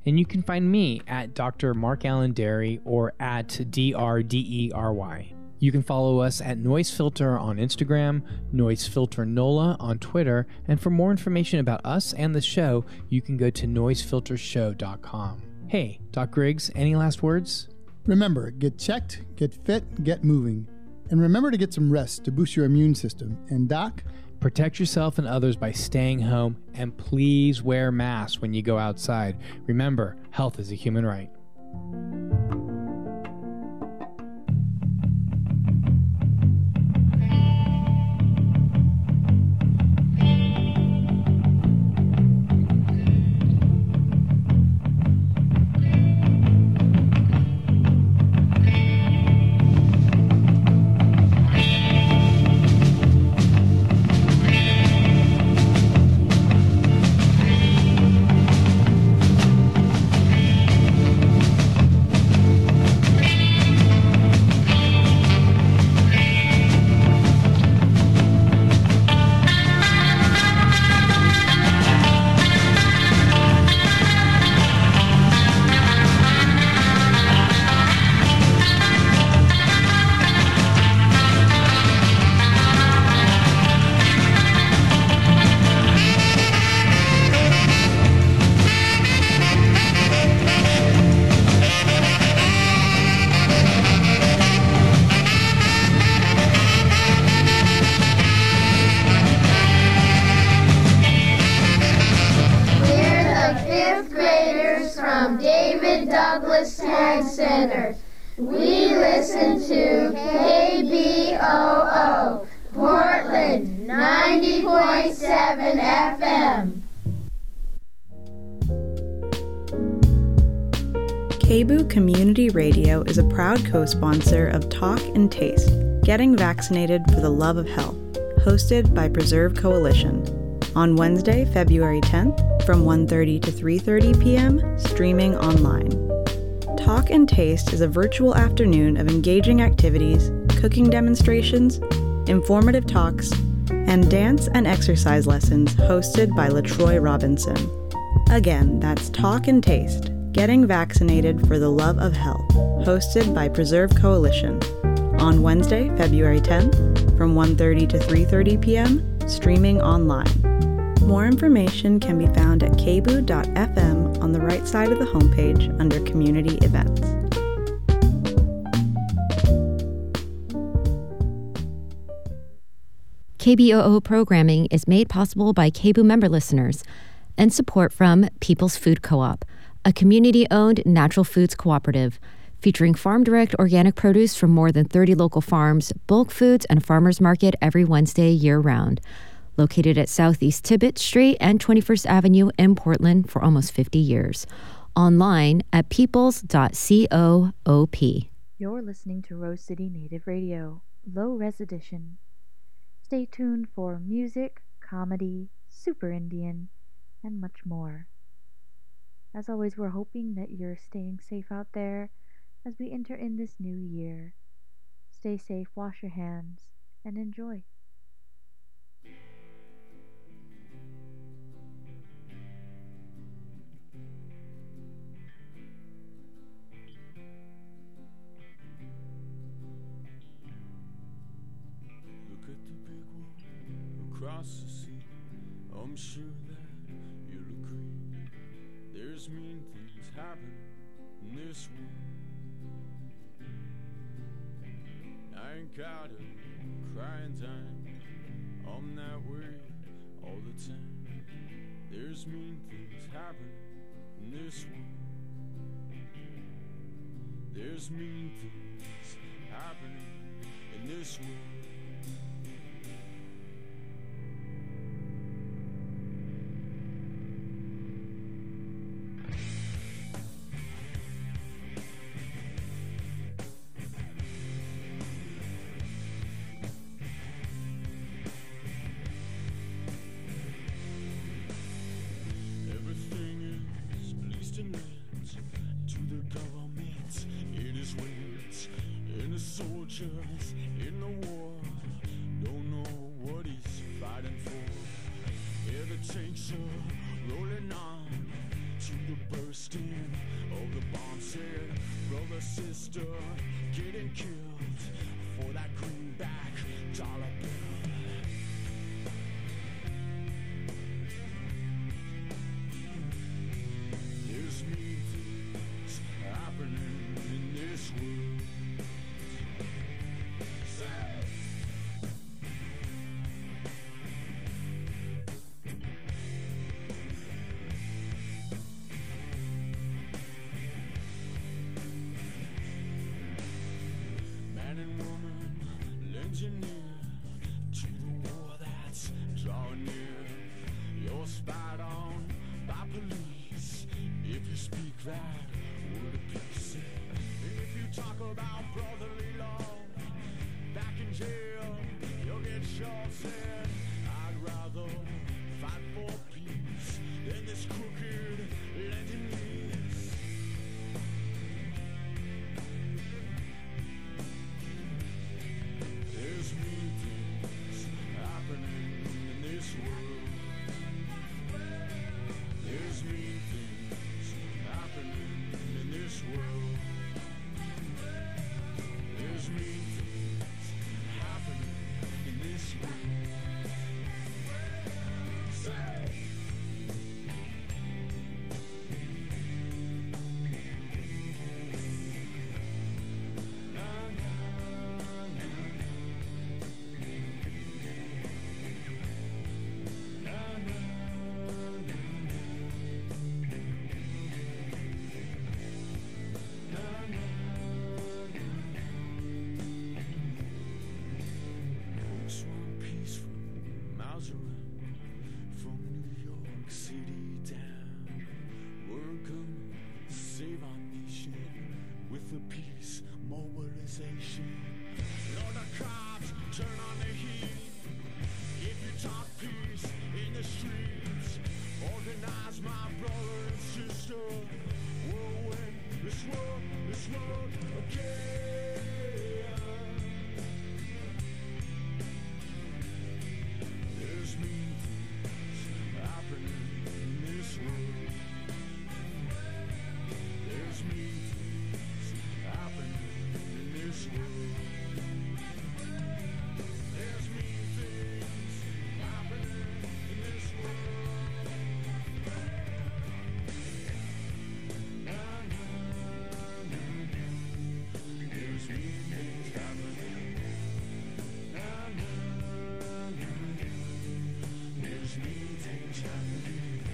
And you can find me at Dr. Mark Allen Derry or at DRDERY. You can follow us at Noise Filter on Instagram, Noise Filter NOLA on Twitter, and for more information about us and the show, you can go to noisefiltershow.com. Hey, Doc Griggs, any last words? Remember, get checked, get fit, get moving. And remember to get some rest to boost your immune system. And Doc, protect yourself and others by staying home, and please wear masks when you go outside. Remember, health is a human right. KBOO Community Radio is a proud co-sponsor of Talk and Taste, Getting Vaccinated for the Love of Health, hosted by Preserve Coalition. On Wednesday, February 10th, from 1:30 to 3:30 p.m., streaming online. Talk and Taste is a virtual afternoon of engaging activities, cooking demonstrations, informative talks, and dance and exercise lessons hosted by LaTroy Robinson. Again, that's Talk and Taste, Getting Vaccinated for the Love of Health, hosted by Preserve Coalition. On Wednesday, February 10th, from 1:30 to 3:30 p.m., streaming online. More information can be found at kboo.fm on the right side of the homepage under Community Events. KBOO programming is made possible by KBOO member listeners and support from People's Food Co-op, a community-owned natural foods cooperative featuring farm-direct organic produce from more than 30 local farms, bulk foods, and a farmers market every Wednesday year-round. Located at Southeast Tibbet Street and 21st Avenue in Portland for almost 50 years. Online at peoples.coop. You're listening to Rose City Native Radio, Low Res Edition. Stay tuned for music, comedy, Super Indian, and much more. As always, we're hoping that you're staying safe out there as we enter in this new year. Stay safe, wash your hands, and enjoy. Look at the big one across the sea. I'm sure that you'll agree. There's mean things happen in this world. I ain't got a crying time. I'm that way all the time. There's mean things happen in this world. There's mean things happening in this world. In the war, don't know what he's fighting for. Yeah, the tanks are rolling on, to the bursting of the bomb said, brother, sister, getting killed for that greenback dollar bill. There's mean things happening in this world. Man and woman, engineer to the war that's drawing near. You're spied on by police if you speak that word of peace. And if you talk about brotherly love back in jail, you'll get shot said. I'd rather fight for peace than this crooked legend is. There's mean things happening in this world. There's mean things happening in this world. There's mean things happening in this world. Say. From New York City down, we're gonna save our nation with a peace mobilization. Lord, the cops turn on the heat if you talk peace in the streets. Organize my brother and sister. We'll win this world again. There's mean things happening in this world. There's mean things happening in this world. There's mean things happening in this world. There's mean things happening. There's mean things happening.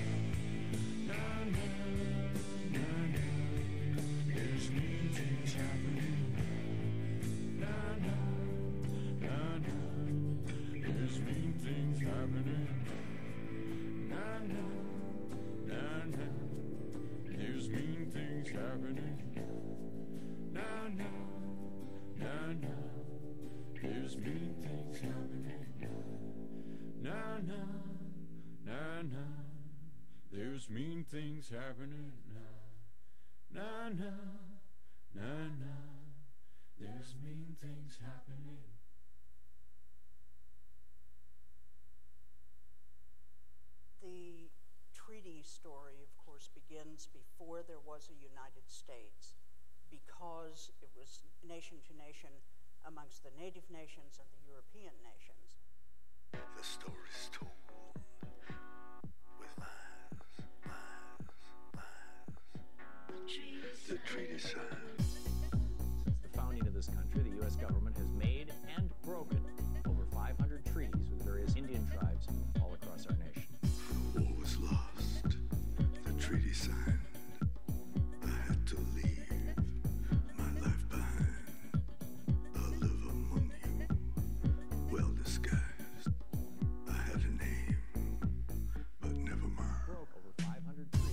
There's mean things happening. There's mean things happening. There's mean things happening. There's mean things happening. There's mean things happening. There's mean things happening. The treaty story, of course, begins before there was a United States, because it was nation to nation amongst the native nations and the European nations. The story's told with lies. The treaty signed. Since the founding of this country, the U.S. government has made and broken over 500 treaties with various Indian tribes all across our nation. War was lost. The treaty signed. I had to leave my life behind. I'll live among you, well disguised. I had a name, but never mind. Broke over 500 treaties.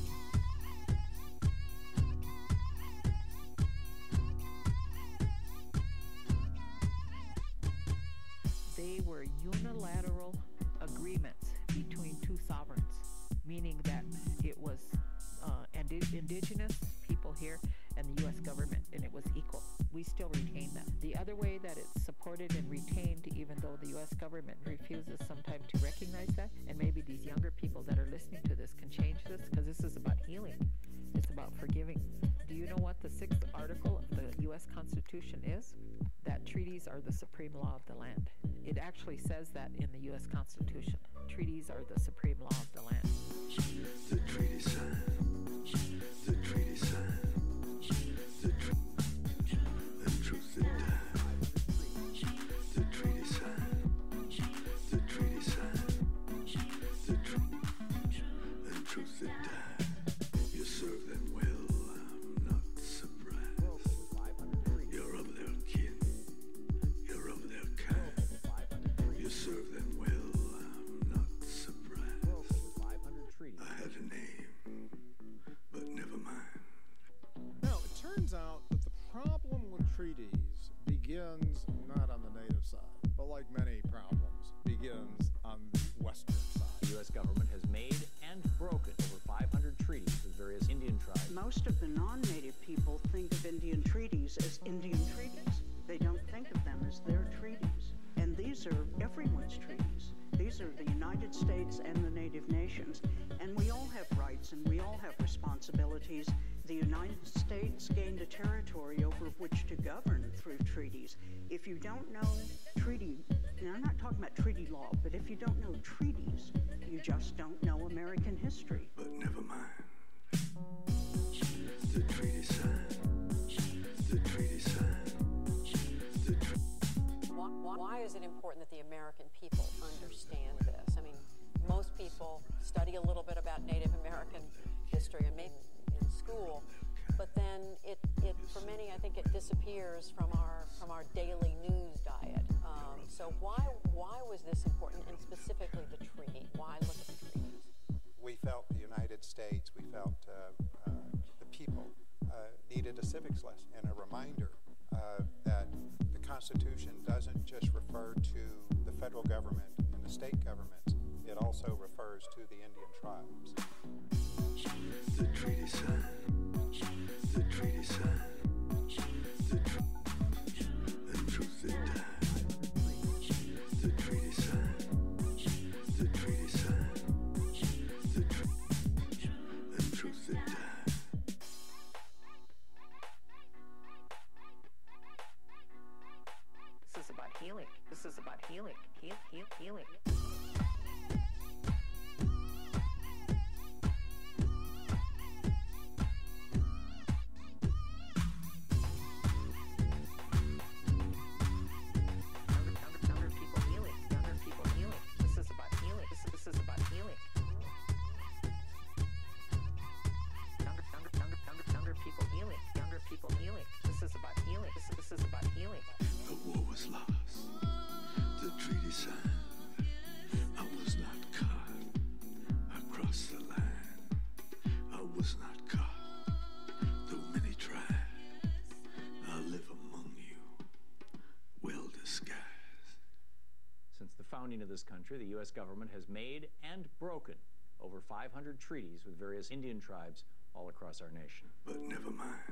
They were unilateral agreements between two sovereigns, meaning that it was, and indigenous people here and the U.S. government, and it was equal. We still retain that. The other way that it's supported and retained, even though the U.S. government refuses sometimes to recognize that, and maybe these younger people that are listening to this can change this, because this is about healing. It's about forgiving. Do you know what the 6th article of the U.S. Constitution is? That treaties are the supreme law of the land. It actually says that in the U.S. Constitution. Treaties are the supreme law of the land. The treaty signed. The treaty signed. And truth it died. The treaty signed. The treaty signed. And truth it died. You serve them well, I'm not surprised. You're of their kin. You're of their kind. You serve them well, I'm not surprised. I had a name, but never mind. Now, it turns out that the problem with treaties begins not on the native side, but like many problems, begins on the western side. The U.S. government has made and broken over 500 treaties with various Indian tribes. Most of the non-native people think of Indian treaties as Indian treaties. They don't think of them as their treaties. And these are everyone's treaties. These are the United States and the native nations. And we all have rights and we all have responsibilities. The United States gained a territory over which to govern through treaties. If you don't know treaty, and I'm not talking about treaty law, but if you don't know treaties, you just don't know American history. But never mind. The treaty signed. The treaty signed. Why is it important that the American people understand this? I mean, most people study a little bit about Native American history and maybe in school, but then it for many, I think it disappears from our daily news diet. So why was this important, and specifically the treaty? Why look at the treaties? We felt the United States, we felt the people needed a civics lesson and a reminder that the Constitution doesn't just refer to the federal government and the state governments, it also refers to the Indian tribes. The treaty signed. The treaty signed. And truth it died. The treaty signed. The treaty signed. And truth it died. This is about healing. This is about healing. Healing. The war was lost. The treaty signed. I was not caught across the line. I was not caught. Though many tried, I live among you, well disguised. Since the founding of this country, the U.S. government has made and broken over 500 treaties with various Indian tribes all across our nation. But never mind.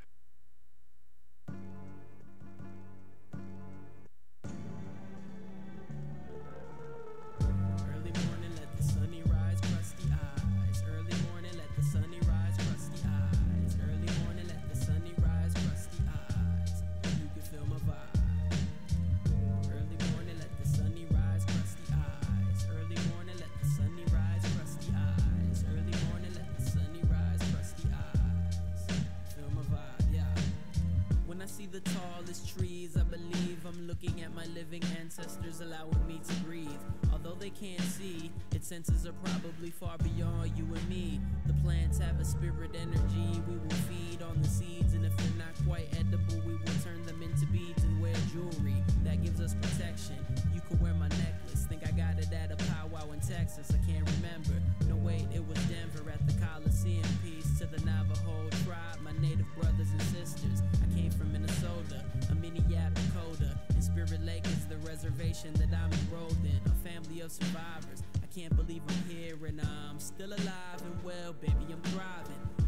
Early morning, let the sunny rise, crusty eyes. Early morning, let the sunny rise, crusty eyes. Early morning, let the sunny rise, crusty eyes. You can feel my vibe. Early morning, let the sunny rise, crusty eyes. Early morning, let the sunny rise, crusty eyes. Early morning, let the sunny rise, crusty eyes. Feel my vibe, yeah. When I see the tallest trees, I believe I'm looking at my living ancestors allowing me to breathe. Although they can't see, its senses are probably far beyond you and me. The plants have a spirit energy, we will feed on the seeds, and if they're not quite edible, we will turn them into beads and wear jewelry. That gives us protection. You could wear my necklace, think I got it at a powwow in Texas, I can't remember. No wait, it was Denver at the Coliseum. Peace to the Navajo tribe, my native brothers and sisters. I came from Minnesota, a Minneapolis, Dakota, and Spirit Lake is the reservation that I'm enrolled in. A family of survivors. I can't believe I'm here and I'm still alive and well, baby, I'm thriving.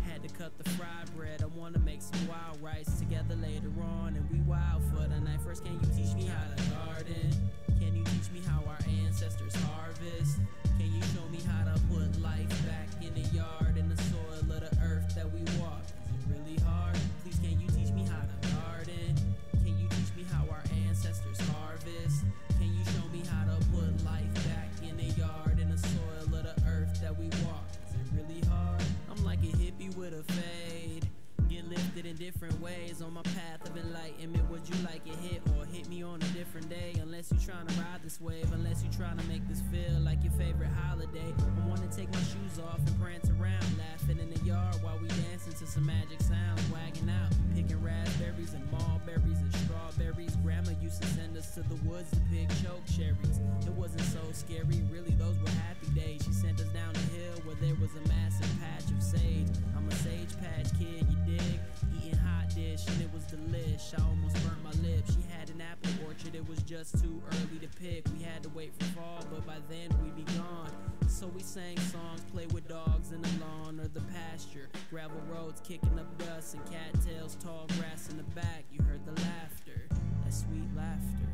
Had to cut the fried bread. I wanna make some wild rice together later on, and we wild for the night. First, can you teach me how to garden? Can you teach me how our ancestors harvest? Can you show me how to put life back in the yard, in the soil of the earth that we walk? Is it really hard? Please, can you teach me how to garden? Can you teach me how our ancestors harvest? Can you show me how to put life back in the yard, in the soil of the earth that we walk? Is it really hard? I'm like a hippie with a fade. Get lifted in different ways on my path of enlightenment. Would you like it hit or hit me on a different day? Unless you're trying to ride this wave, unless you're trying to make this feel like your favorite holiday. I want to take my shoes off and prance around, laughing in the yard while we dancing to some magic sounds, wagging out, picking raspberries and mulberries and strawberries. Grandma used to send us to the woods to pick choke cherries. It wasn't so scary, really, those were happy days. She sent us down a hill where there was a massive patch of sage. I'm a sage patch kid, you dig? Eating hot dish and it was delish. I almost burnt my lips. She had an apple orchard, it was just too early to pick. We had to wait for fall, but by then we'd be gone. So we sang songs, played with dogs in the lawn or the pasture. Gravel roads kicking up dust and cattails, tall grass in the back. You heard the laughter, that sweet laughter.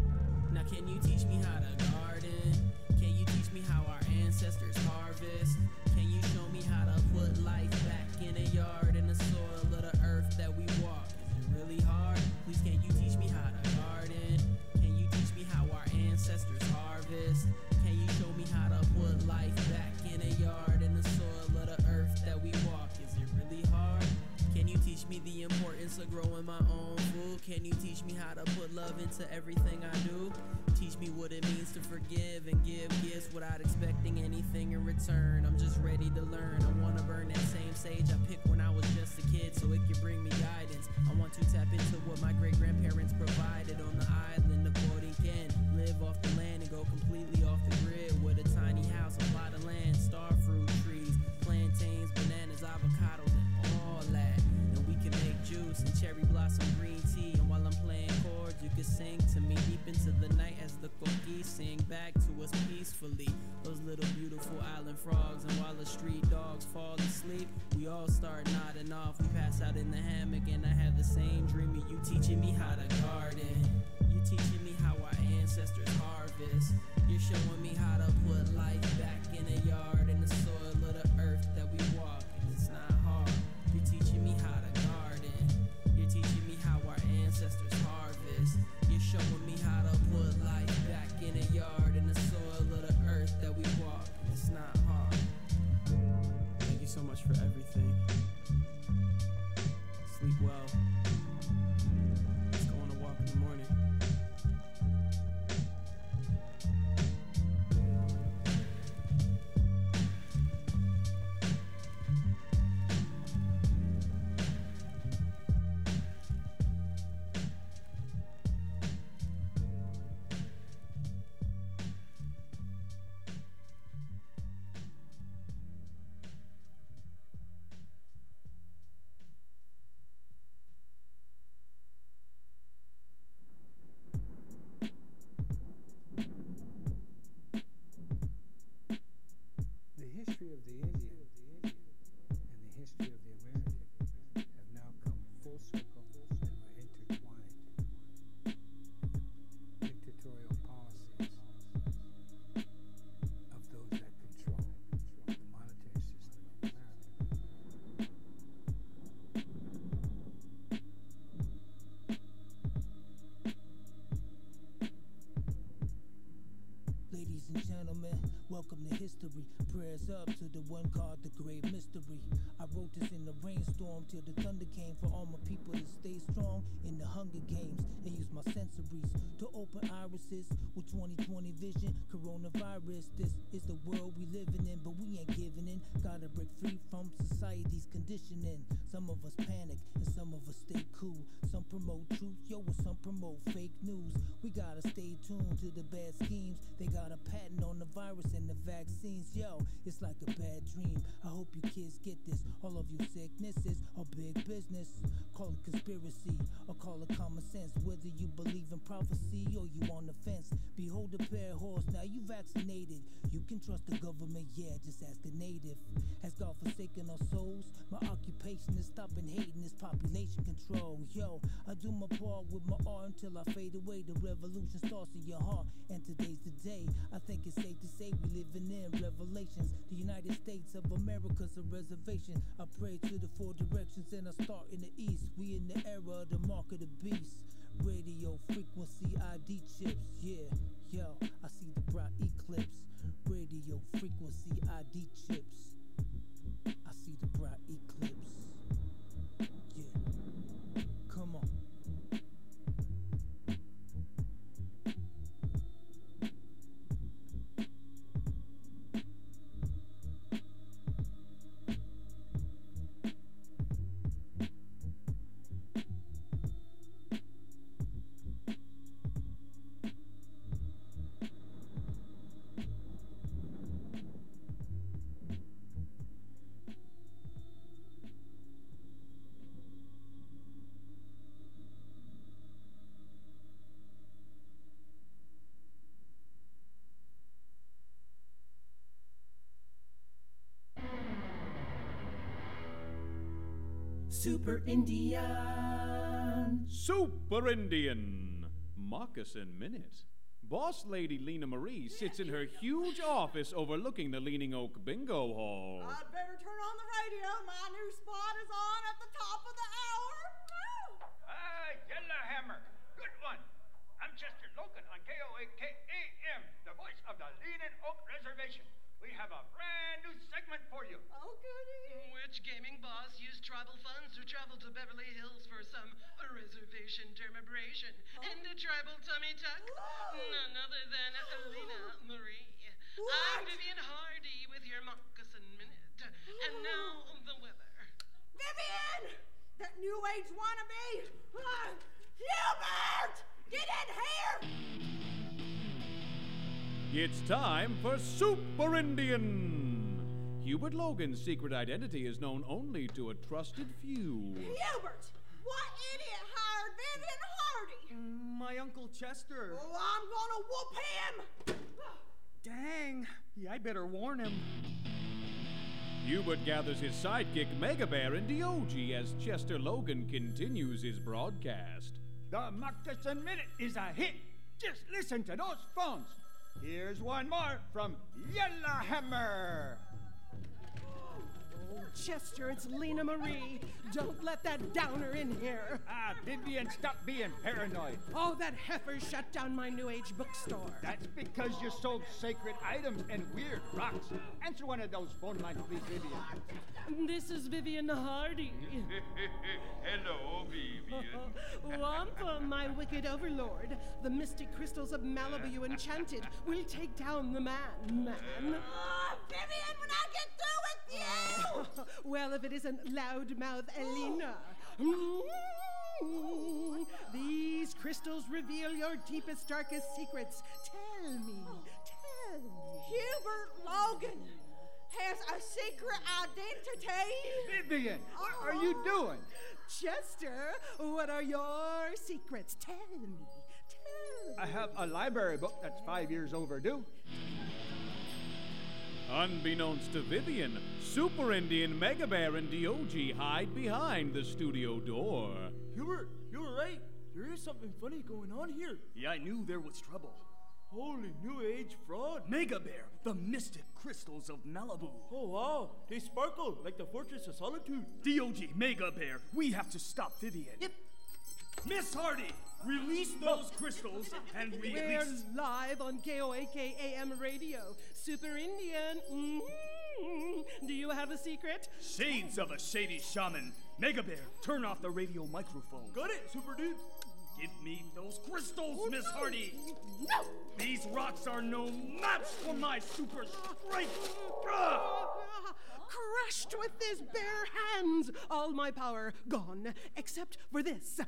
Now can you teach me how to garden? Can you teach me how our ancestors harvest? Can you show me how to put life back in a yard, in the soil of the earth that we walk? Is it really hard? Please, can you teach me how to garden? Can you teach me how our ancestors harvest? Can you show me how to put life back in a yard, in the soil of the earth that we walk? Is it really hard? Can you teach me the importance of growing my own food? Can you teach me how to put love into everything I do? Teach me what it means to forgive and give gifts without expecting anything in return. I'm just ready to learn. I wanna burn that same sage I picked when I was just a kid so it can bring me guidance. I want to tap into what my great-grandparents provided on the island of Borinquen. Live off the land and go completely off the grid with a tiny house, a plot of land, starfruit trees, plantains, bananas, avocados, and all that. And we can make juice and cherry blossom green tea. And while I'm playing chords, you can sing to me deep into the night as the coquis sing back to us peacefully. Those little beautiful island frogs. And while the street dogs fall asleep, we all start nodding off. We pass out in the hammock and I have the same dream of you teaching me how to garden. You teaching me how our ancestors harvest. You're showing me how to put life back in a yard, in the soil of the earth that we walk. And it's not hard. You're teaching me how to garden. You're teaching me how our ancestors harvest. You're showing me how to put life back in a yard, in the soil of the earth that we walk. It's not hard. Thank you so much for everything. Sleep well. Let's go on a walk in the morning. Welcome to history. Prayers up to the one called the Great Mystery. I wrote this in the rainstorm till the thunder came for all my people to stay strong in the Hunger Games and use my sensories to open irises with 20/20 vision. Coronavirus, this is the world we living in, but we ain't giving in. Gotta break free from society's conditioning. Some of us panic and some of us stay cool. Some promote truth, yo, and some promote fake news. We gotta stay tuned to the bad schemes. They got a patent on the virus and the vaccines, yo. It's like a bad dream. I hope you kids get this. All of you sicknesses are big business. Call it conspiracy or call it common sense. Whether you believe in prophecy or you on the fence. Behold a pair of horse, now you vaccinated. You can trust the government, yeah, just ask a native. Has God forsaken our souls? My occupation is stopping hating this population control. Yo, I do my part with my art until I fade away. The revolution starts in your heart, and today's the day. I think it's safe to say we living in revelations. The United States of America's a reservation. I pray to the four directions and I start in the east. We in the era of the mark of the beast. Radio frequency ID chips, yeah. Yo, I see the bright eclipse. Radio frequency ID chips. I see the bright eclipse. Yeah. Come on. Super Indian. Super Indian. Moccasin Minute. Boss Lady Lena Marie sits in her huge office overlooking the Leaning Oak Bingo Hall. I'd better turn on the radio. My new spot is on at the top of the hour. Yellowhammer. Good one. I'm Chester Logan on KOAK-AM, the voice of the Leaning Oak Reservation. We have a brand new segment for you. Oh, goody. Which gaming boss used tribal funds to travel to Beverly Hills for some reservation dermabrasion and a tribal tummy tuck? None other than Lena Marie. I'm Vivian Hardy with your Moccasin Minute. And now the weather. Vivian! That new age wannabe! Hubert! Get in here! It's time for Super Indian. Hubert Logan's secret identity is known only to a trusted few. Hubert! What idiot hired Vivian Hardy? My Uncle Chester. Oh, I'm gonna whoop him! Dang. Yeah, I better warn him. Hubert gathers his sidekick Mega Bear and Diogi as Chester Logan continues his broadcast. The Moccasin Minute is a hit. Just listen to those phones. Here's one more from Yellowhammer. Oh, Chester, it's Lena Marie. Don't let that downer in here. Vivian, stop being paranoid. Oh, that heifer shut down my New Age bookstore. That's because you sold sacred items and weird rocks. Answer one of those phone lines, please, Vivian. This is Vivian Hardy. Hello, Vivian. Wampa, my wicked overlord. The mystic crystals of Malibu you enchanted will take down the man. Vivian, when I get through with you! Well, if it isn't loudmouth Elena. These crystals reveal your deepest, darkest secrets. Tell me. Hubert Logan has a secret identity. Vivian, what are you doing? Chester, what are your secrets? Tell me. I have a library book that's 5 years overdue. Unbeknownst to Vivian, Super Indian, Mega Bear, and Diogi hide behind the studio door. Hubert, you were right. There is something funny going on here. Yeah, I knew there was trouble. Holy New Age fraud. Mega Bear, the mystic crystals of Malibu. Oh, wow. They sparkle like the Fortress of Solitude. Diogi, Mega Bear, we have to stop Vivian. Yep. Miss Hardy, release those crystals and release. We're live on KOAK AM radio. Super Indian. Do you have a secret? Shades of a shady shaman. Mega Bear, turn off the radio microphone. Got it, Super Dude. Give me those crystals, Miss Hardy. No! These rocks are no match for my super strength. Crushed with his bare hands. All my power gone, except for this.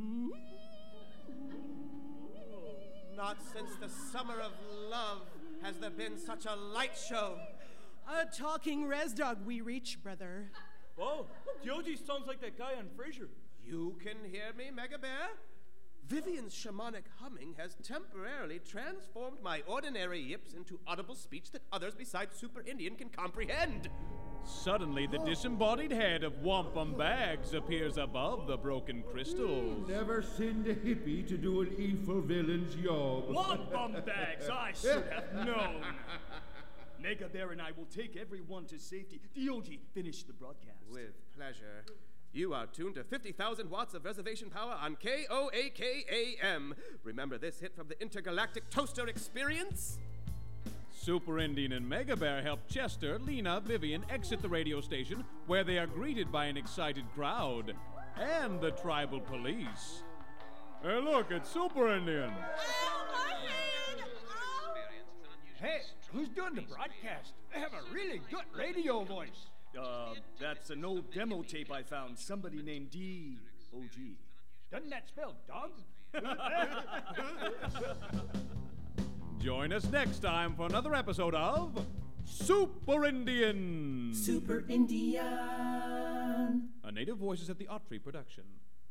Not since the summer of love has there been such a light show. A talking res dog we reach, brother. Oh, Diogi sounds like that guy on Frasier. You can hear me, Mega Bear? Vivian's shamanic humming has temporarily transformed my ordinary yips into audible speech that others besides Super Indian can comprehend. Suddenly, the disembodied head of Wampum Bags appears above the broken crystals. Never send a hippie to do an evil villain's job. Wampum Bags, I should have known. Mega Bear and I will take everyone to safety. Diogi, finish the broadcast. With pleasure. You are tuned to 50,000 watts of reservation power on KOAK-AM. Remember this hit from the Intergalactic Toaster Experience? Super Indian and Mega Bear help Chester, Lena, Vivian exit the radio station, where they are greeted by an excited crowd and the tribal police. Hey, look, it's Super Indian. Hey, who's doing the broadcast? They have a really good radio voice. That's an old demo tape I found. Somebody named D.O.G. Doesn't that spell dog? Join us next time for another episode of Super Indian. Super Indian. A Native Voices at the Autry production.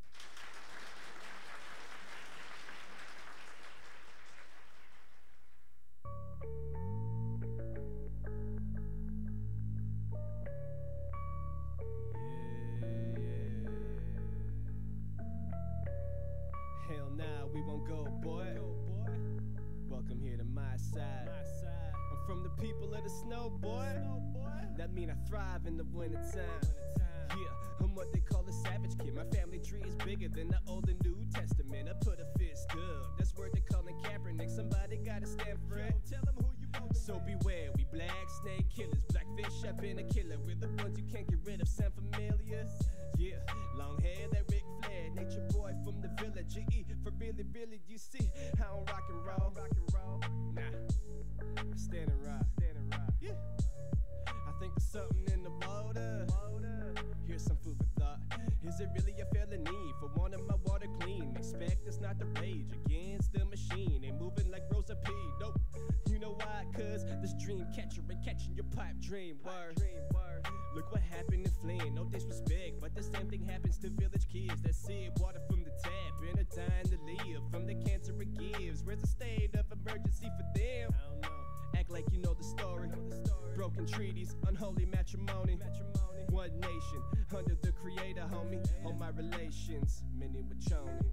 Hell nah, we won't go, boy. Welcome here to my side. I'm from the people of the snow, boy. That mean I thrive in the wintertime. Yeah, I'm what they call a savage kid. My family tree is bigger than the Old and New Testament. I put a fist up. That's word they're calling Kaepernick. Somebody gotta stand for it. Tell them who you want. So beware, we black snake killers. Blackfish, I've been a killer. We're the ones you can't get rid of. Sound familiar? Yeah, long hair, that Ric Flair. Nature boy from the village. G.E. for really, really, you see, I don't rock and roll. Nah, I stand and rock. Yeah, I think there's something in the water. Here's some food for thought. Is it really a felony for wanting my water clean? Expect us not to rage against the machine. Ain't moving like Rosa P. Nope. You know why? Cause this dream catcher ain't catching your pipe dream. Word. Look what happened in Flint. No disrespect, but the same thing happens to village kids that sip water from the tap and are dying to live from the cancer it gives. Where's the state of emergency for them? I don't know. Act like you know the story. Broken treaties, unholy matrimony. One nation, under the creator, homie. All my relations, many with Choni.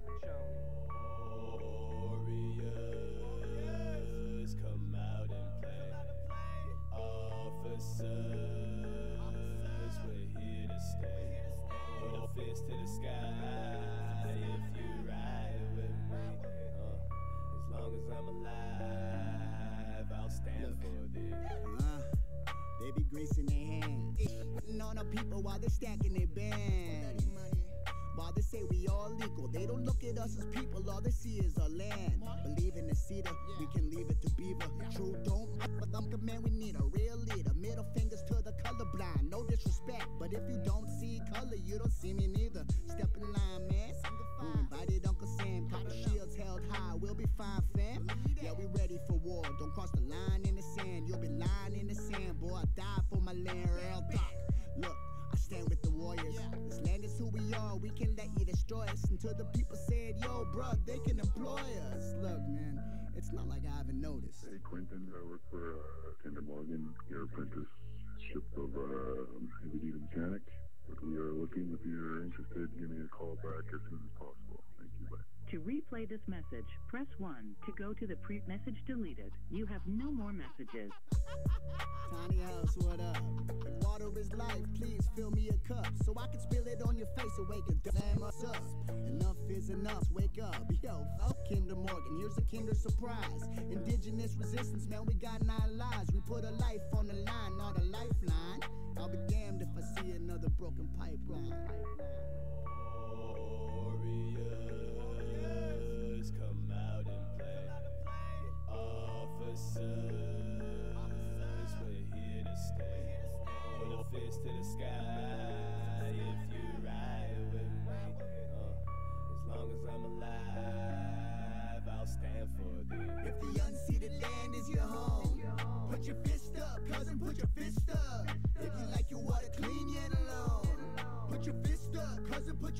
Warriors, come out and play. Officers, we're here to stay. Put a fist to the sky if you ride with me. As long as I'm alive, I'll stand for this. They be greasing their hands, eating on the people while they're stacking their bands. While they say we all legal, they don't look at us as people, all they see is our land. Believe in the cedar, we can leave it to beaver. True, don't but I'm man, we need a real leader. Middle fingers to the colorblind, no disrespect, but if you don't see color, you don't see me neither. Step in line, man. We invited Uncle Sam, copper shields held high, we'll be fine, fam. Yeah, we ready for war, don't cross the line in the sand. You'll be lying in the sand, boy, I die for my land, real talk. Look, I stand with the warriors. This land is who we are, we can let you destroy us. Until the people said, yo, bro, they can employ us. Look, man, it's not like I haven't noticed. Hey, Quentin, I work for Kinder Morgan, your apprenticeship of heavy-duty mechanic. But we are looking, if you're interested, give me a call back as soon as possible. Thank you, bye. To replay this message, press 1. To go to the message deleted. You have no more messages. Tiny house, what up? If water is life, please fill me a cup so I can spill it on your face and wake it damn us up. Enough is enough, wake up. Yo, fuck Kinder Morgan, here's a Kinder surprise. Indigenous resistance, man, we got 9 lives. We put a life on the line, not a lifeline. I'll be damned if I see another broken pipeline. Warriors, come out and play. Officers, we're here to stay. Put a fist to the sky if you ride with me. As long as I'm alive, I'll stand for thee. If the unceded land is your home, put your fist up, cousin, put your fist up. If you like your water clean, yet alone, put your fist up, cousin, put your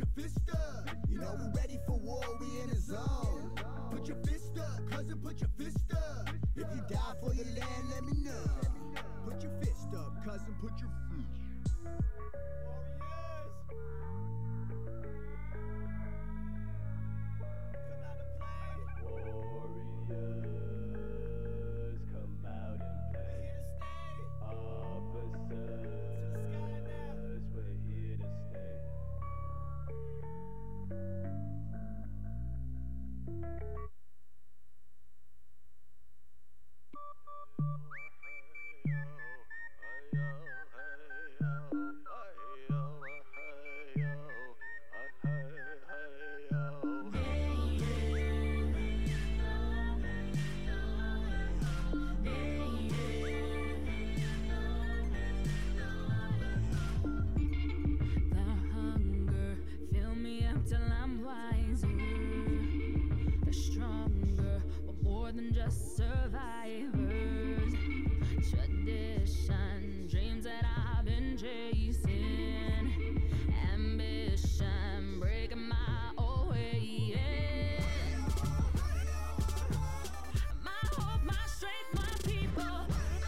than just survivors. Tradition, dreams that I've been chasing, ambition, breaking my own way. Yeah. My hope, my strength, my people.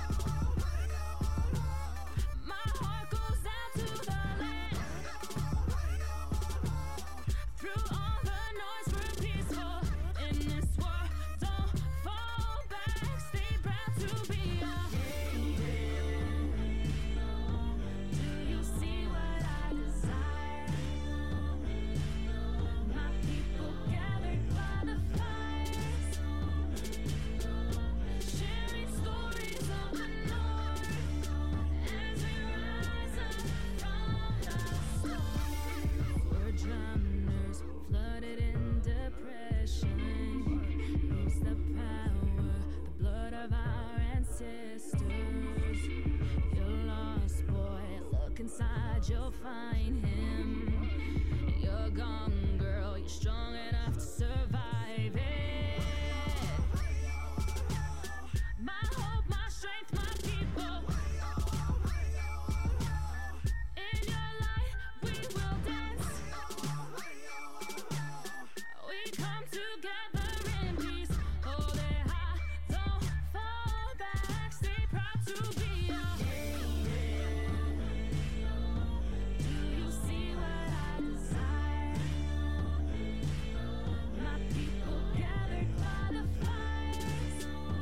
My heart goes out to the land. Through all the noise, we're peaceful in this war. Don't fall back, stay proud to be a Do you see what I desire? My people gathered by the fires, sharing stories of the north as we rise up from the storm. We're drowners, flooded in depression. Lose the power, the blood of our ancestors. You're lost, boy, look inside, you'll find him. You're gone, girl, you're strong enough to survive it. My hope, my strength, my people. In your light, we will dance. We come together in peace. Hold it high, don't fall back. Stay proud to be a Do you see what I desire? My people gathered by the fires,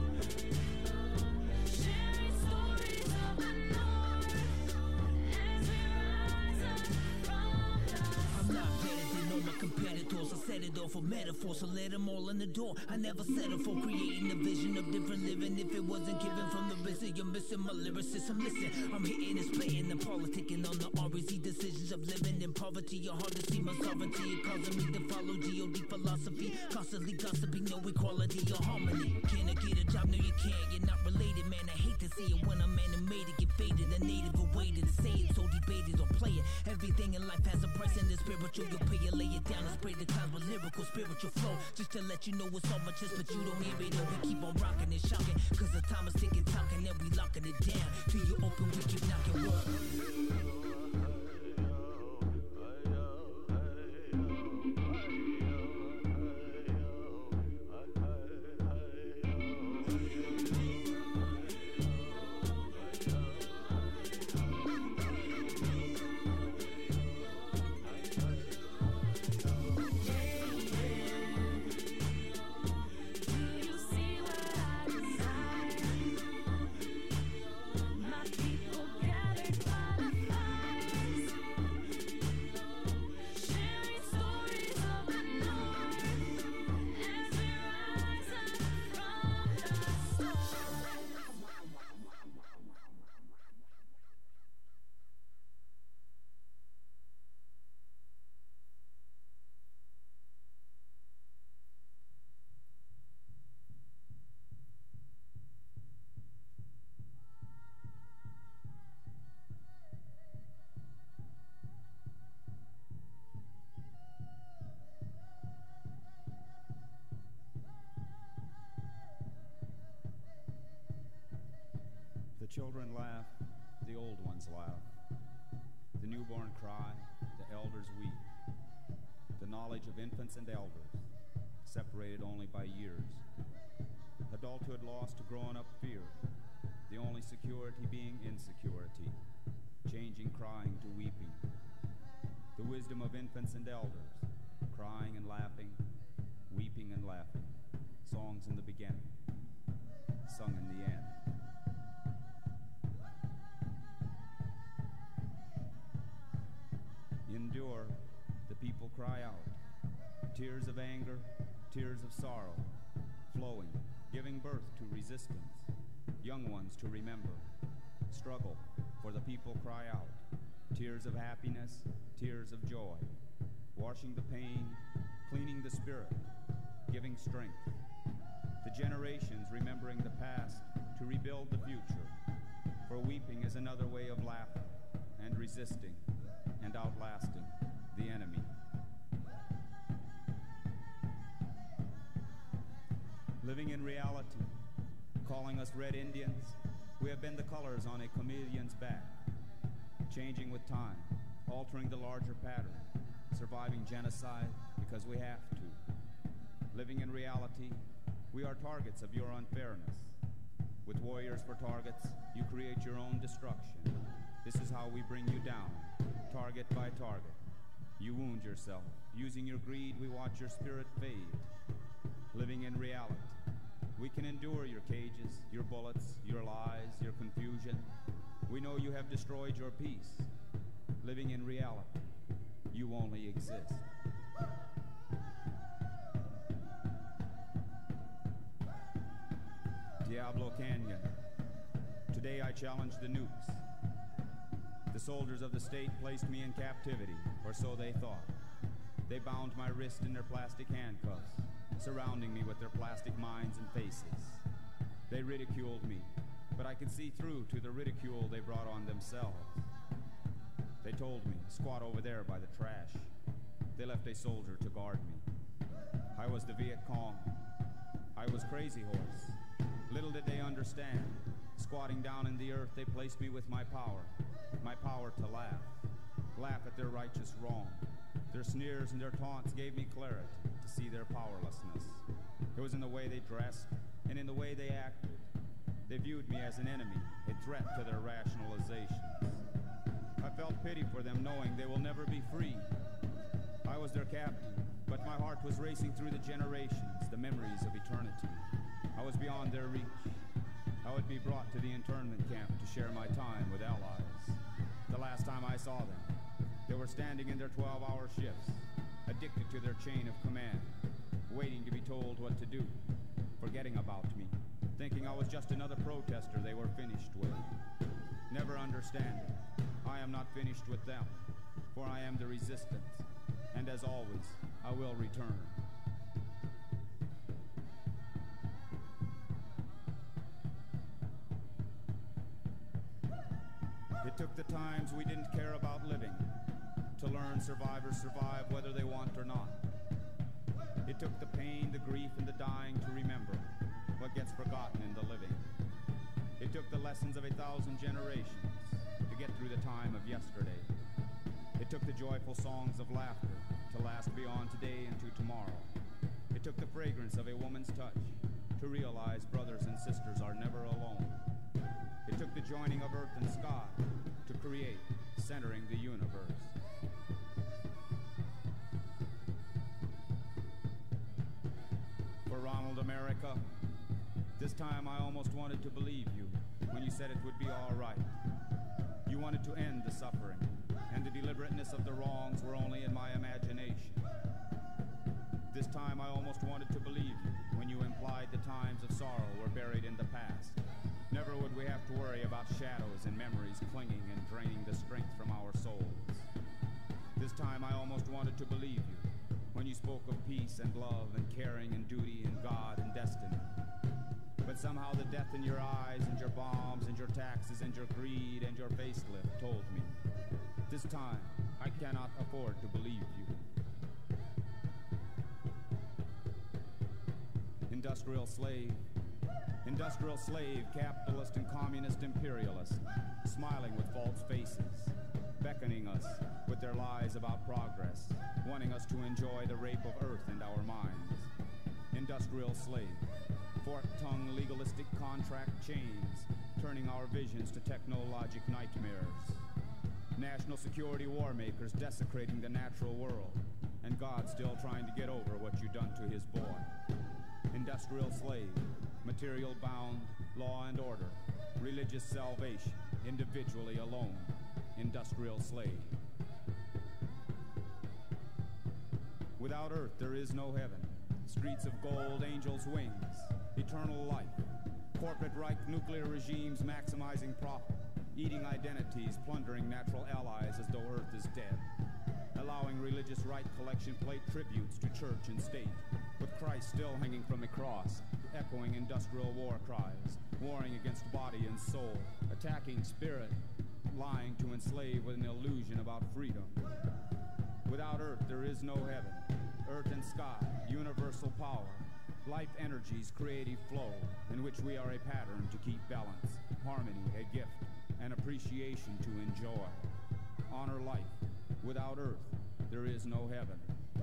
sharing stories of the north as we rise up from the I'm not better than all my competitors. I set it off for metaphors, so let them all in the door. I never settle for creating a vision of different living. If it wasn't given from the vision, you're missing my lyricism. Listen, I'm hitting and splitting and politicking on the REZ decisions of living in poverty. You're hard to see my sovereignty. It causing me to follow GOD philosophy. Constantly gossiping, no equality or harmony. Can I get a job? No, you can't. You're not related, man. I hate to see it when I'm animated. Get faded, a native awaited to say it, so debated or play it. Everything in life has a price, and the spiritual you pay it. Lay it down and spray the clouds with lyrical spiritual flow. Just to let you know it's all my chest, but you don't hear it. And we keep on rocking and shocking, cause the time is ticking, talking, and we locking it down. Till you open, we keep knocking. Whoa. Do you see what I desire? My people gathered by the fires, sharing stories of the north as we rise up from the storm. The children laugh, the old ones laugh. The newborn cry, the elders weep. The knowledge of infants and elders, separated only by years. Adulthood lost to growing up fear, the only security being insecurity, changing crying to weeping. The wisdom of infants and elders, crying and laughing, weeping and laughing. Songs in the beginning, sung in the end. Endure, the people cry out. Tears of anger, tears of sorrow, flowing, giving birth to resistance. Young ones to remember. Struggle, for the people cry out. Tears of happiness, tears of joy. Washing the pain, cleaning the spirit, giving strength. The generations remembering the past to rebuild the future. For weeping is another way of laughing and resisting and outlasting the enemy. living in reality, calling us Red Indians. We have been the colors on a chameleon's back, changing with time, altering the larger pattern, surviving genocide because we have to. Living in reality, we are targets of your unfairness. With warriors for targets, you create your own destruction. This is how we bring you down, target by target. You wound yourself. Using your greed, we watch your spirit fade. Living in reality, we can endure your cages, your bullets, your lies, your confusion. We know you have destroyed your peace. Living in reality, you only exist. Diablo Canyon. Today I challenge the nukes. The soldiers of the state placed me in captivity, or so they thought. They bound my wrist in their plastic handcuffs, surrounding me with their plastic minds and faces. They ridiculed me, but I could see through to the ridicule they brought on themselves. They told me, squat over there by the trash. They left a soldier to guard me. I was the Viet Cong. I was Crazy Horse. Little did they understand. Squatting down in the earth, they placed me with my power to laugh. Laugh at their righteous wrong. Their sneers and their taunts gave me clarity to see their powerlessness. It was in the way they dressed and in the way they acted. They viewed me as an enemy, a threat to their rationalizations. I felt pity for them, knowing they will never be free. I was their captain, but my heart was racing through the generations, the memories of eternity. I was beyond their reach. I would be brought to the internment camp to share my time with allies. The last time I saw them, they were standing in their 12-hour shifts, addicted to their chain of command, waiting to be told what to do, forgetting about me, thinking I was just another protester they were finished with. Never understanding, I am not finished with them, for I am the resistance, and as always, I will return. It took the times we didn't care about living to learn survivors survive whether they want or not. It took the pain, the grief, and the dying to remember what gets forgotten in the living. It took the lessons of 1,000 generations to get through the time of yesterday. It took the joyful songs of laughter to last beyond today into tomorrow. It took the fragrance of a woman's touch to realize brothers and sisters are never alone. It took the joining of earth and sky to create, centering the universe. For Ronald America, this time I almost wanted to believe you when you said it would be all right. You wanted to end the suffering, and the deliberateness of the wrongs were only in my imagination. This time I almost wanted to believe you when you implied the times of sorrow were buried in the past. Never would we have to worry about shadows and memories clinging and draining the strength from our souls. This time I almost wanted to believe you when you spoke of peace and love and caring and duty and God and destiny. But somehow the death in your eyes and your bombs and your taxes and your greed and your facelift told me, this time I cannot afford to believe you. Industrial slave, capitalist and communist imperialist, smiling with false faces, beckoning us with their lies about progress, wanting us to enjoy the rape of earth and our minds. Industrial slave, fork-tongued legalistic contract chains, turning our visions to technologic nightmares. National security war makers desecrating the natural world, and God still trying to get over what you've done to his boy. Industrial slave, material bound, law and order, religious salvation, individually alone, industrial slave. Without earth there is no heaven, streets of gold, angels' wings, eternal life, corporate Reich nuclear regimes maximizing profit, eating identities, plundering natural allies as though earth is dead, allowing religious right collection plate tributes to church and state, with Christ still hanging from the cross, echoing industrial war cries, warring against body and soul, attacking spirit, lying to enslave with an illusion about freedom. Without earth there is no heaven, earth and sky, universal power, Life Energy's creative flow, in which we are a pattern to keep balance, harmony a gift, and appreciation to enjoy. Honor life. Without earth, there is no heaven.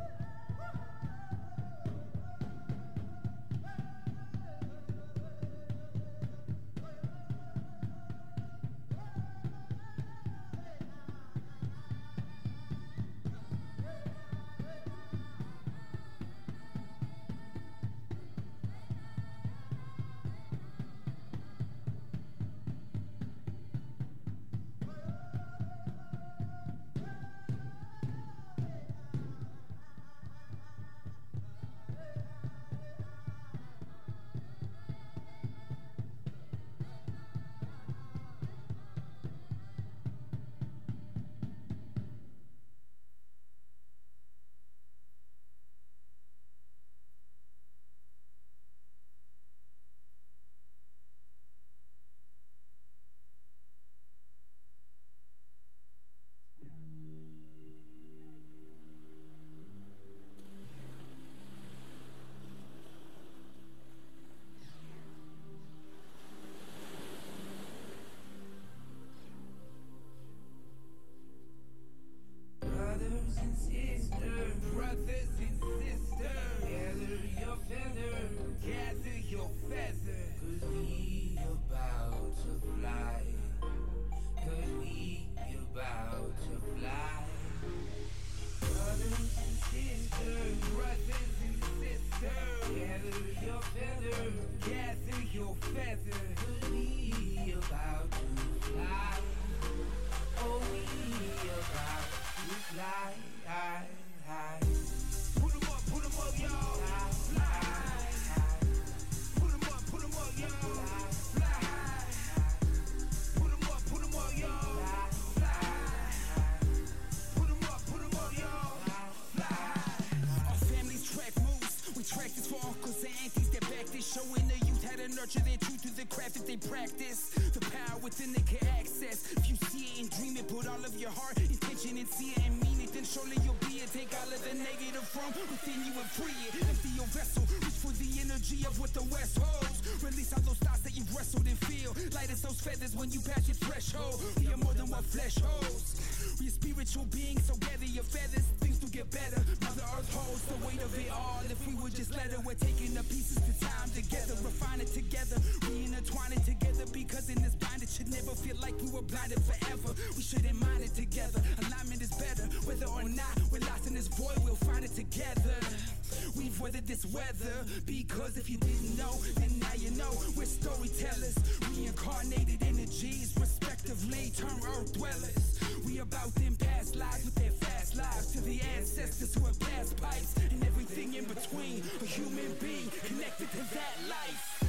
Nurture their truth through the craft that they practice. The power within they can access. If you see it and dream it, put all of your heart, intention, and see it and mean it, then surely you'll be it. Take all of the negative from within you and free it. Empty your vessel, reach for the energy of what the West holds. Release all those thoughts that you've wrestled and feel. Light as those feathers when you pass your threshold. We are more than what flesh holds. We are spiritual beings, so gather your feathers. Things do get better. Mother Earth holds the weight of it all. If we would just let her, we're taking the pieces to time together, refine it together, re-intertwine it together. Because in this bind, it should never feel like we were blinded forever. We shouldn't mind it together. Alignment is better. Whether or not we're lost in this void, we'll find it together. We've weathered this weather. Because if you didn't know, then now you know. We're storytellers, reincarnated energies, respectively term earth dwellers. We about them past lives with their fast lives to the ancestors who have passed pipes and everything in between. A human being connected to that life.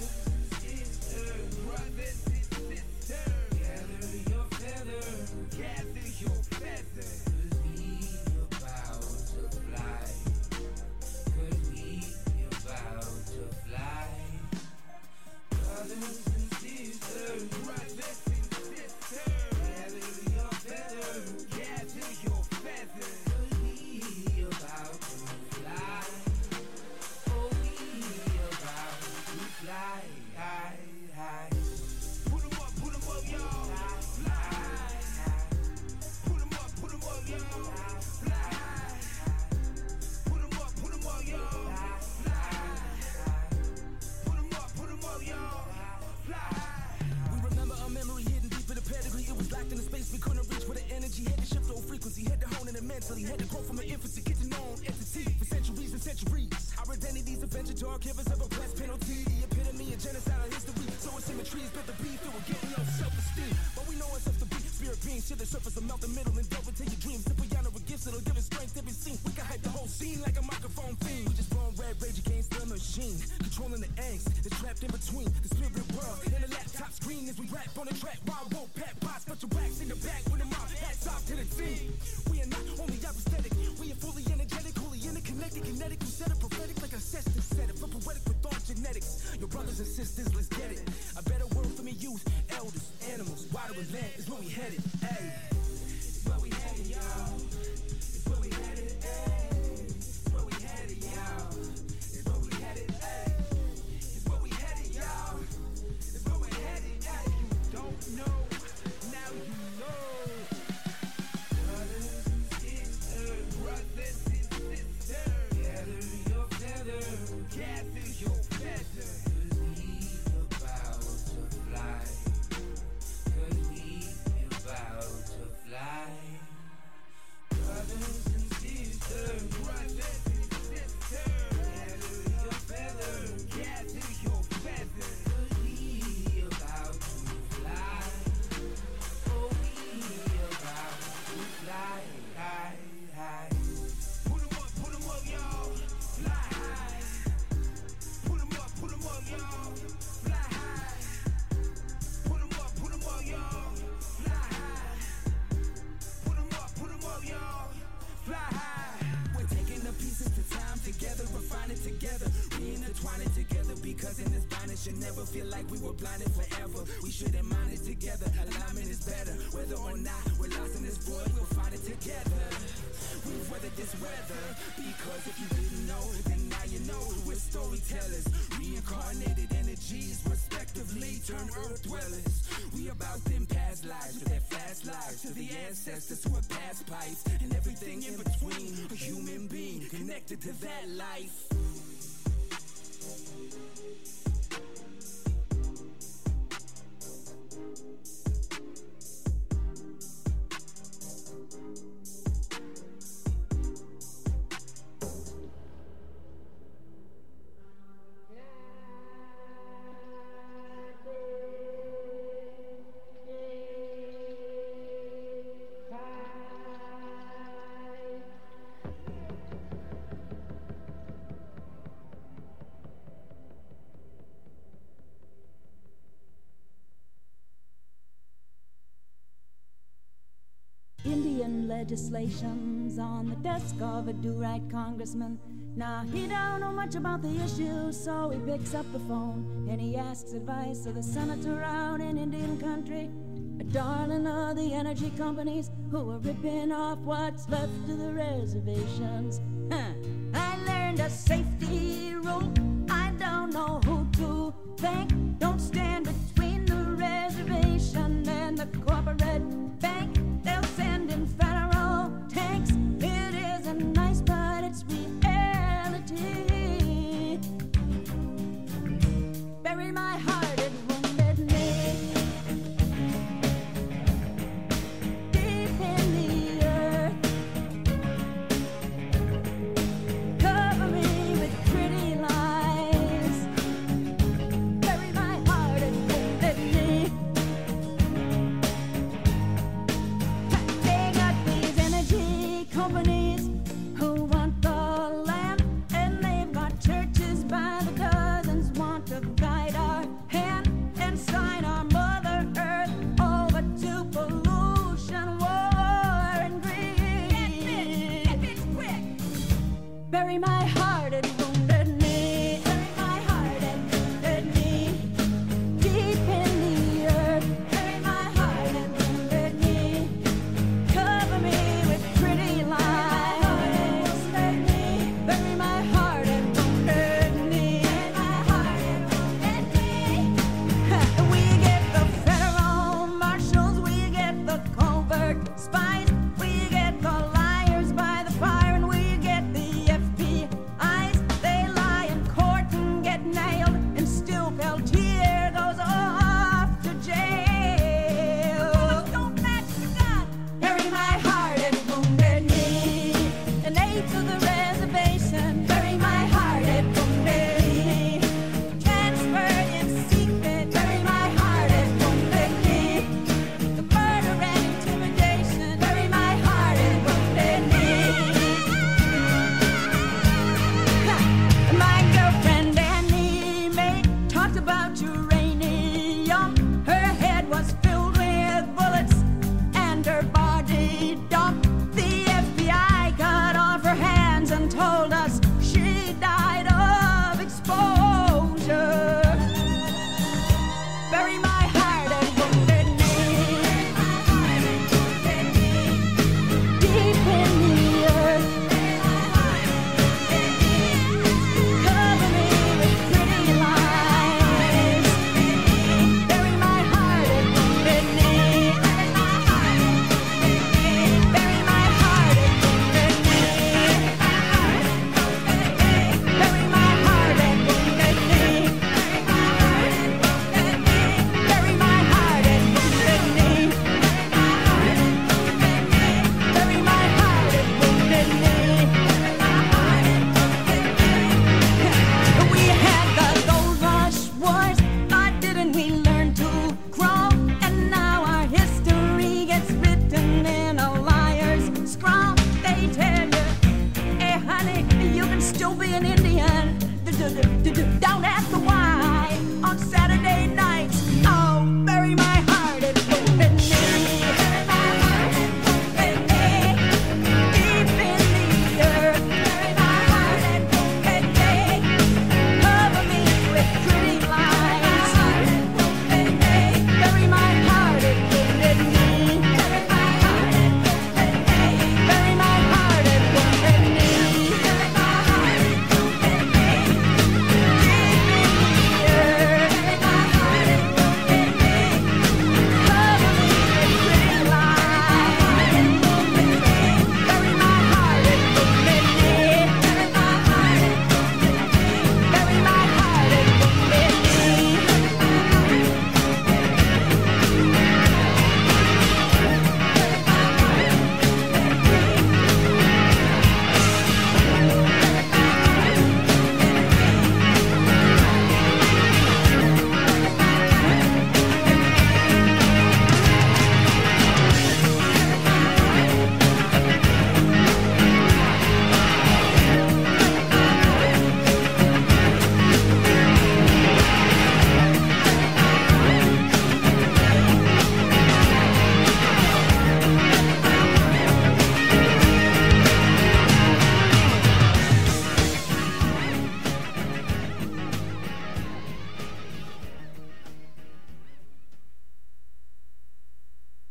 Brothers and sisters, gather your feather, gather your feather. 'Cause we about to fly. 'Cause we about to fly. Brothers and sisters, brothers and sisters, gather your feather, gather your feather. 'Cause we about to fly. Oh, we about to fly. High. Put 'em up, y'all. Fly. Put 'em up, y'all. Fly. Put 'em up, y'all. Fly. Put 'em up, y'all. Fly. We remember a memory hidden deep in the pedigree. It was locked in a space we couldn't reach with the energy. Had to shift low frequency, had to hone in it mentally. Had to grow from an infancy, get to know an entity for centuries and centuries. Our identities adventure to our givers of a blessed penalty. The epitome of genocidal history. So it's symmetries, but the beef that we're getting low self-esteem. But we know ourselves to be spirit beings. To the surface and melt the middle and delve into your dreams. If we honor with gifts, it'll give us strength to be seen. We can hype the whole scene like a microphone fiend. We just born red rage against the machine. Controlling the angst that's trapped in between the spirit world and the laptop screen. As we rap on the track, wild wolf, pat bots, but your wax in the back with them off. Hats off to the team. We are not only aesthetic, we are fully energetic, wholly interconnected, kinetic. We set it prophetic like ancestors said it. For poetic with our genetics. Your brothers and sisters, let's get it. A better world for me, youth, elders, animals, water and land is where we headed. Hey, it's where we headed, y'all. It's where we headed. Hey, it's where we headed, y'all. It's where we headed. should never feel like we were blinded forever. We shouldn't mind it together. Alignment is better. Whether or not we're lost in this void, we'll find it together. We've weathered this weather, because if you didn't know, then now you know. We're storytellers, reincarnated energies, respectively turn earth dwellers. We about them past lives, with their fast lives, to the ancestors who have passed pipes, and everything in between. A human being connected to that life. Indian legislation's on the desk of a do-right congressman. Now, he don't know much about the issue, so he picks up the phone and he asks advice of the senator out in Indian country, a darling of the energy companies who are ripping off what's left of the reservations. I learned a safety rule. I don't know who to thank. Don't stand between the reservation and the corporate bank. They'll send in federal tanks. It isn't nice, but it's reality. Bury my heart, it wounded me. Deep in the earth. Cover me with pretty lies. Bury my heart, it wounded me. They got these energy companies who want the land, and they've got churches by the dozens want to guide our hand and sign our Mother Earth over to pollution, war, and greed. Get this quick! Bury my heart, it wounded me. Bury my heart, it wounded me. Deep in the earth. Bury my heart, it wounded me. Cover me with pretty lies. Bury my heart, it wounded me. Bury my heart, it wounded me. We get the federal marshals, we get the covert spies, we get the liars by the fire, and we get the FBI's.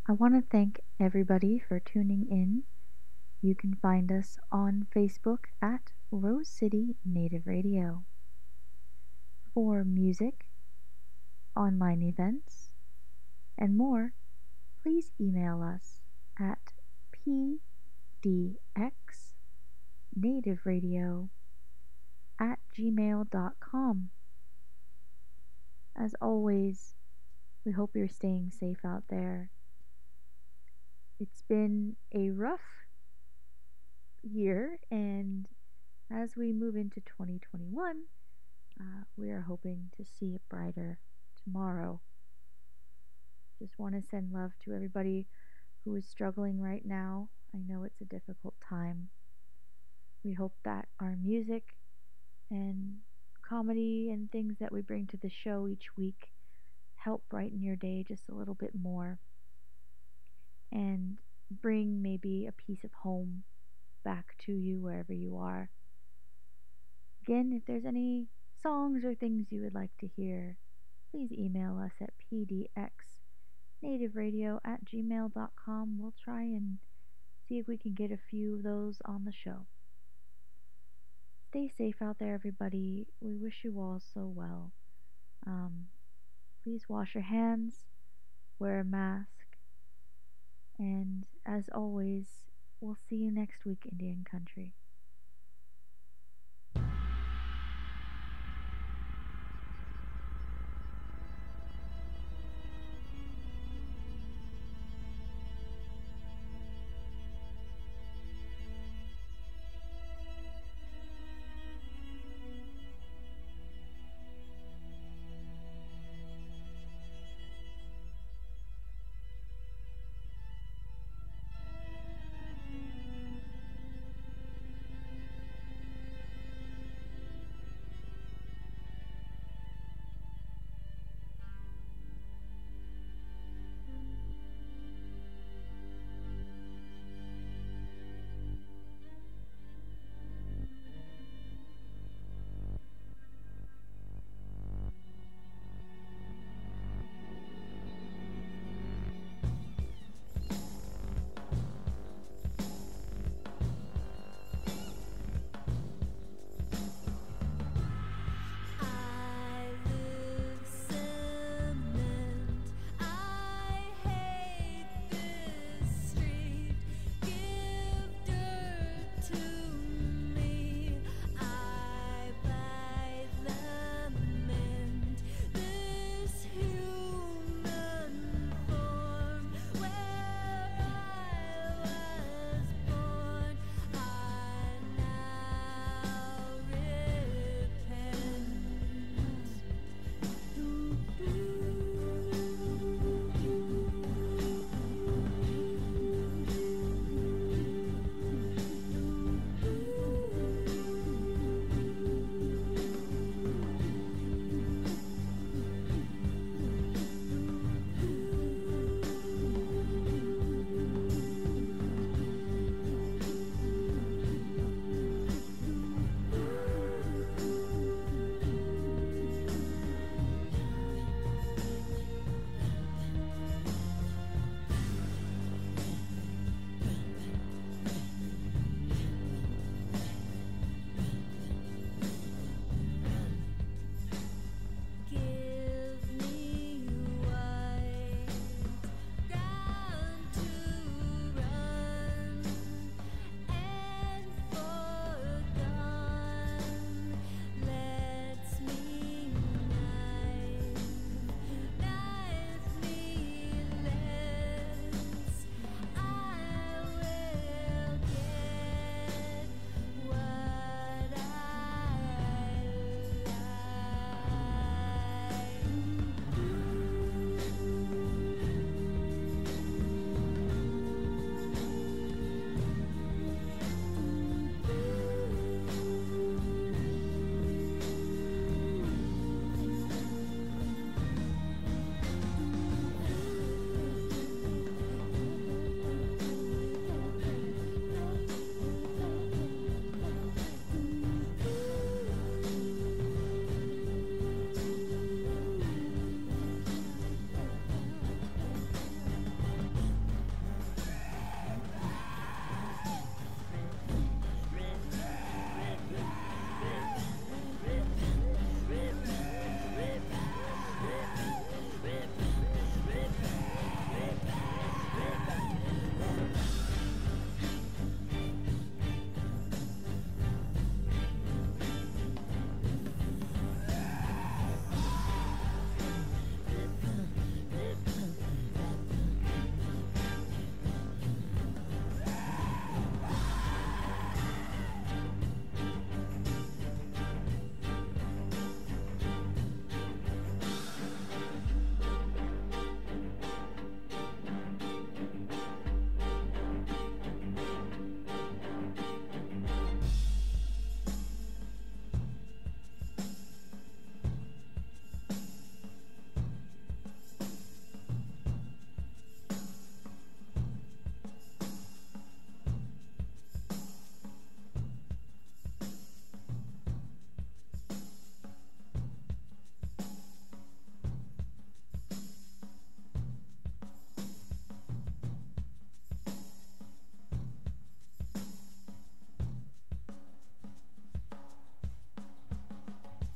I want to thank everybody for tuning in. You can find us on Facebook at Rose City Native Radio. For music, online events, and more, please email us at pdxnativeradio@gmail.com. As always, we hope you're staying safe out there. It's been a rough year, and as we move into 2021, we are hoping to see it brighter tomorrow. Just want to send love to everybody who is struggling right now. I know it's a difficult time. We hope that our music and comedy and things that we bring to the show each week help brighten your day just a little bit more and bring maybe a piece of home back to you wherever you are. Again, if there's any songs or things you would like to hear, please email us at pdxnativeradio@gmail.com. We'll try and see if we can get a few of those on the show. Stay safe out there, everybody. We wish you all so well. Please wash your hands, wear a mask, and as always, we'll see you next week, Indian Country.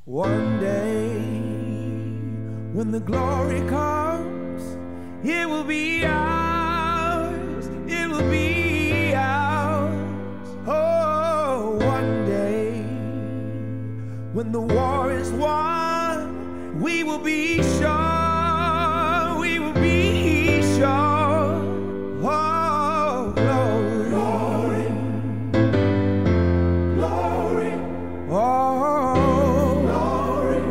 One day, when the glory comes, it will be ours, it will be ours. Oh, one day, when the war is won, we will be sure, we will be sure. Oh, glory, glory, glory. Oh, glory,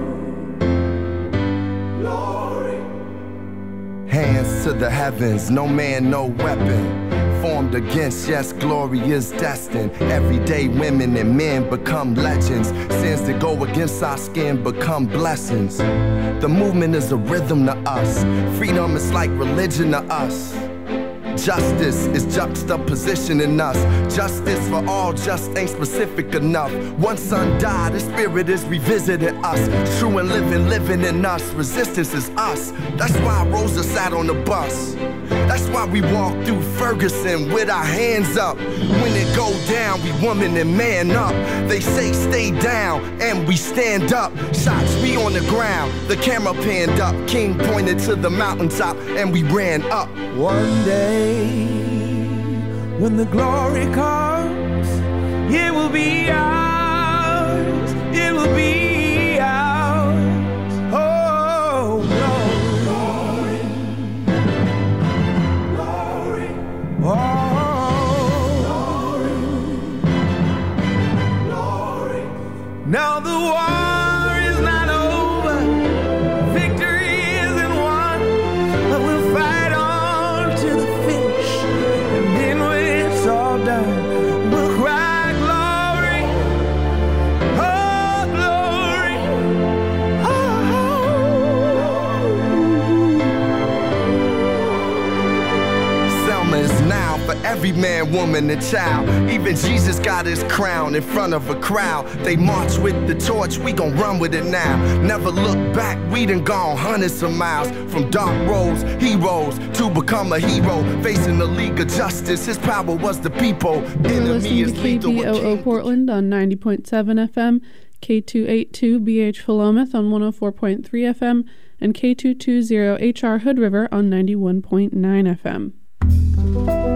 glory. Hands to the heavens, no man, no weapon formed against, yes, glory is destined. Everyday women and men become legends. Sins that go against our skin become blessings. The movement is a rhythm to us. Freedom is like religion to us. Justice is juxtaposition in us. Justice for all just ain't specific enough. One son died, the spirit is revisiting us. True and living in us. Resistance is us. That's why Rosa sat on the bus. That's why we walk through Ferguson with our hands up. When it go down, we woman and man up. They say stay down, and we stand up. Shots we on the ground, the camera panned up. King pointed to the mountaintop, and we ran up. One day, when the glory comes, it will be ours, it will be ours. Oh, glory, glory, oh, glory, glory. Now the war is not over, victory isn't won, but we'll fight on to the finish, and then when it's all done, we'll cry glory, oh glory, oh. Selma is now for every man, woman, and child. Even Jesus got his crown in front of a crowd. They march with the torch, we gon' run with it now. Never look back, we done gone hundreds of miles. From dark roads, heroes, to become a hero. Facing the League of Justice, his power was the people. You're listening to KBOO Portland on 90.7 FM, K282BH Philomath on 104.3 FM, and K220HR Hood River on 91.9 FM.